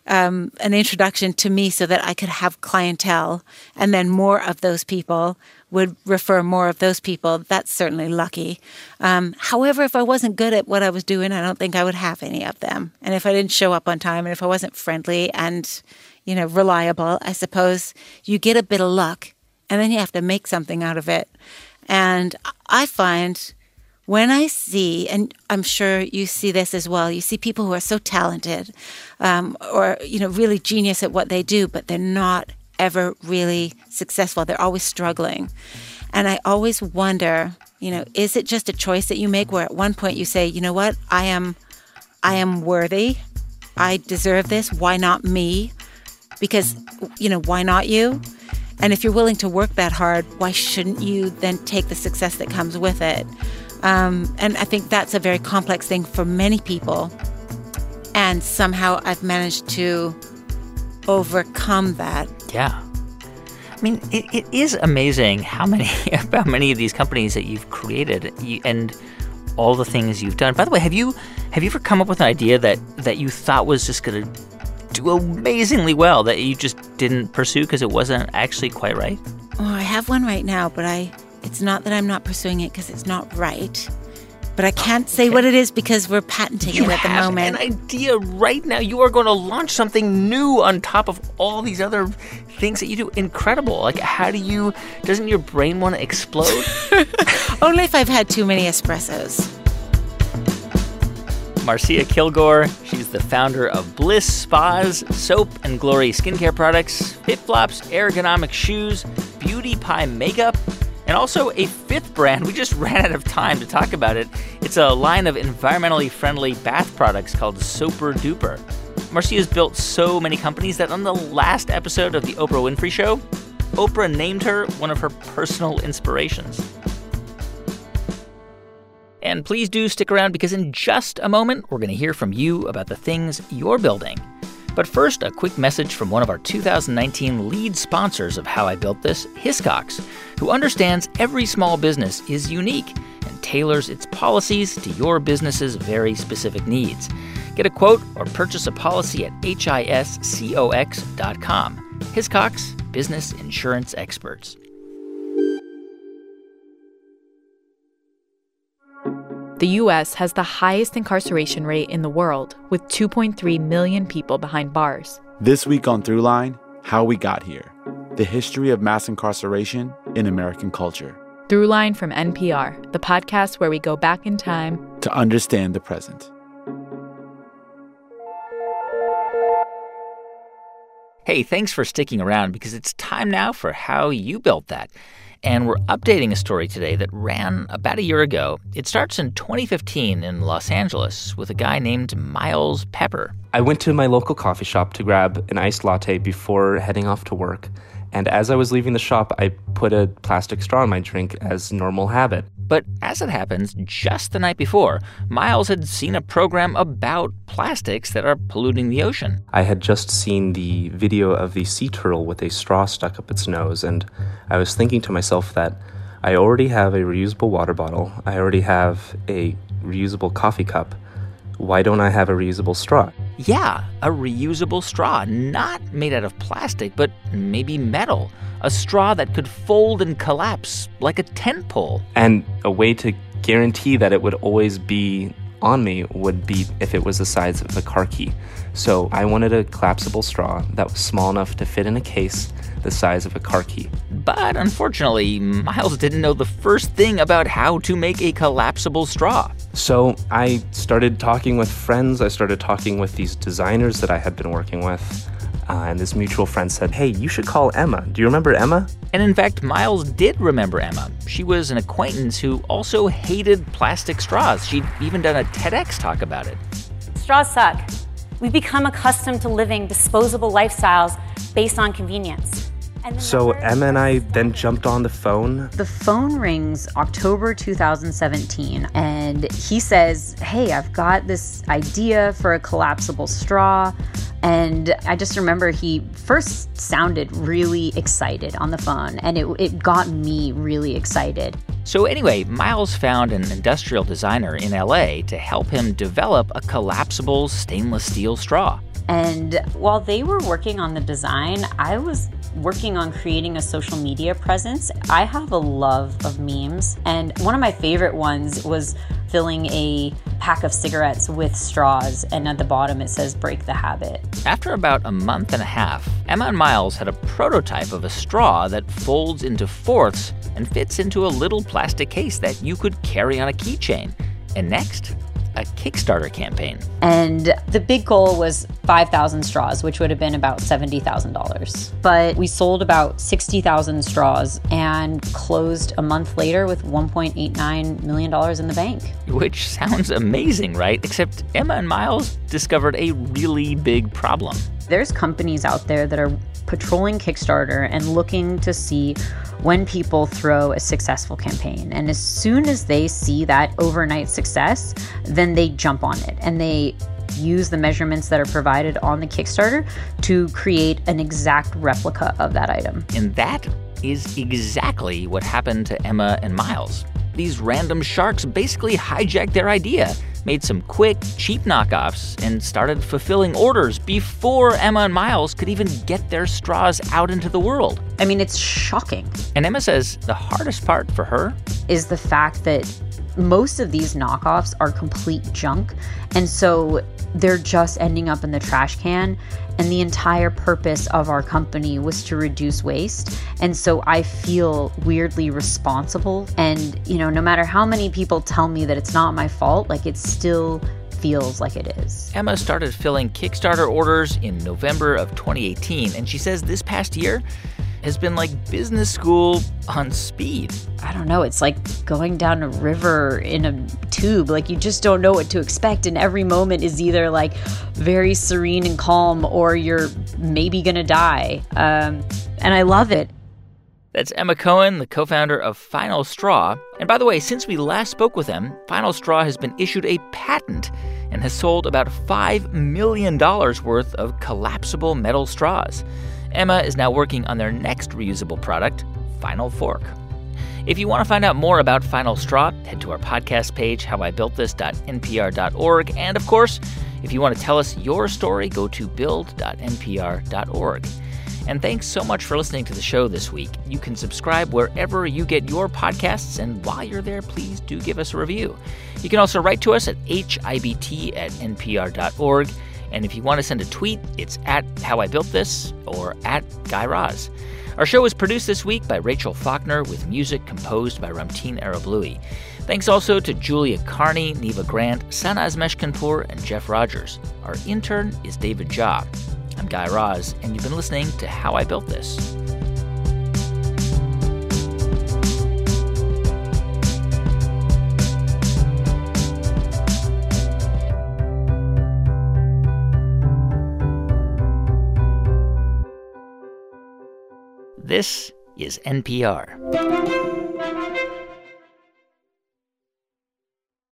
an introduction to me so that I could have clientele, and then more of those people would refer more of those people. That's certainly lucky. However, if I wasn't good at what I was doing, I don't think I would have any of them. And if I didn't show up on time, and if I wasn't friendly and, reliable, I suppose you get a bit of luck, and then you have to make something out of it. And I find when I see, and I'm sure you see this as well, you see people who are so talented or, really genius at what they do, but they're not ever really successful. They're always struggling. And I always wonder, is it just a choice that you make where at one point you say, you know what, I am worthy. I deserve this. Why not me? Because, why not you? And if you're willing to work that hard, why shouldn't you then take the success that comes with it? And I think that's a very complex thing for many people. And somehow I've managed to overcome that. Yeah. I mean, it is amazing how many of these companies that you've created and all the things you've done. By the way, have you ever come up with an idea that you thought was just going to do amazingly well that you just didn't pursue because it wasn't actually quite right? Oh, I have one right now, but it's not that I'm not pursuing it because it's not right. But I can't say what it is because we're patenting it at the moment. You have an idea right now. You are going to launch something new on top of all these other things that you do. Incredible. Like, doesn't your brain want to explode? Only if I've had too many espressos. Marcia Kilgore, she's the founder of Bliss Spas, Soap and Glory skincare products, FitFlops ergonomic shoes, Beauty Pie makeup, and also a fifth brand. We just ran out of time to talk about it. It's a line of environmentally friendly bath products called Soper Duper. Marcia's built so many companies that on the last episode of The Oprah Winfrey Show, Oprah named her one of her personal inspirations. And please do stick around because in just a moment, we're going to hear from you about the things you're building. But first, a quick message from one of our 2019 lead sponsors of How I Built This, Hiscox, who understands every small business is unique and tailors its policies to your business's very specific needs. Get a quote or purchase a policy at hiscox.com. Hiscox, business insurance experts. The U.S. has the highest incarceration rate in the world, with 2.3 million people behind bars. This week on Throughline, How We Got Here, the history of mass incarceration in American culture. Throughline from NPR, the podcast where we go back in time to understand the present. Hey, thanks for sticking around because it's time now for How You Built That. And we're updating a story today that ran about a year ago. It starts in 2015 in Los Angeles with a guy named Miles Pepper. I went to my local coffee shop to grab an iced latte before heading off to work. And as I was leaving the shop, I put a plastic straw in my drink as normal habit. But as it happens, just the night before, Miles had seen a program about plastics that are polluting the ocean. I had just seen the video of the sea turtle with a straw stuck up its nose, and I was thinking to myself that I already have a reusable water bottle. I already have a reusable coffee cup. Why don't I have a reusable straw? Yeah, a reusable straw, not made out of plastic, but maybe metal. A straw that could fold and collapse like a tent pole. And a way to guarantee that it would always be on me would be if it was the size of a car key. So I wanted a collapsible straw that was small enough to fit in a case the size of a car key. But unfortunately, Miles didn't know the first thing about how to make a collapsible straw. So I started talking with friends. I started talking with these designers that I had been working with. And this mutual friend said, hey, you should call Emma. Do you remember Emma? And in fact, Miles did remember Emma. She was an acquaintance who also hated plastic straws. She'd even done a TEDx talk about it. Straws suck. We've become accustomed to living disposable lifestyles based on convenience. So Emma and I then jumped on the phone. The phone rings October 2017, and he says, hey, I've got this idea for a collapsible straw. And I just remember he first sounded really excited on the phone, and it got me really excited. So anyway, Miles found an industrial designer in LA to help him develop a collapsible stainless steel straw. And while they were working on the design, I was working on creating a social media presence. I have a love of memes, and one of my favorite ones was filling a pack of cigarettes with straws, and at the bottom it says break the habit. After about a month and a half, Emma and Miles had a prototype of a straw that folds into fourths and fits into a little plastic case that you could carry on a keychain. And next, a Kickstarter campaign. And the big goal was 5,000 straws, which would have been about $70,000. But we sold about 60,000 straws and closed a month later with $1.89 million in the bank. Which sounds amazing, right? Except Emma and Miles discovered a really big problem. There's companies out there that are patrolling Kickstarter and looking to see when people throw a successful campaign. And as soon as they see that overnight success, then they jump on it and they use the measurements that are provided on the Kickstarter to create an exact replica of that item. And that is exactly what happened to Emma and Miles. These random sharks basically hijacked their idea, made some quick, cheap knockoffs, and started fulfilling orders before Emma and Miles could even get their straws out into the world. I mean, it's shocking. And Emma says the hardest part for her is the fact that most of these knockoffs are complete junk, and so they're just ending up in the trash can. And the entire purpose of our company was to reduce waste. And so I feel weirdly responsible. And, you know, no matter how many people tell me that it's not my fault, like, it still feels like it is. Emma started filling Kickstarter orders in November of 2018. And she says this past year has been like business school on speed. I don't know. It's like going down a river in a tube. Like, you just don't know what to expect. And every moment is either like very serene and calm, or you're maybe going to die. And I love it. That's Emma Cohen, the co-founder of Final Straw. And by the way, since we last spoke with them, Final Straw has been issued a patent and has sold about $5 million worth of collapsible metal straws. Emma is now working on their next reusable product, Final Fork. If you want to find out more about Final Straw, head to our podcast page, howibuiltthis.npr.org. And of course, if you want to tell us your story, go to build.npr.org. And thanks so much for listening to the show this week. You can subscribe wherever you get your podcasts, and while you're there, please do give us a review. You can also write to us at hibt@npr.org. And if you want to send a tweet, it's at howibuiltthis or at Guy Raz. Our show is produced this week by Rachel Faulkner with music composed by Ramtin Arablouei. Thanks also to Julia Carney, Neva Grant, Sanaz Meshkinpour, and Jeff Rogers. Our intern is David Jha. I'm Guy Raz, and you've been listening to How I Built This. This is NPR.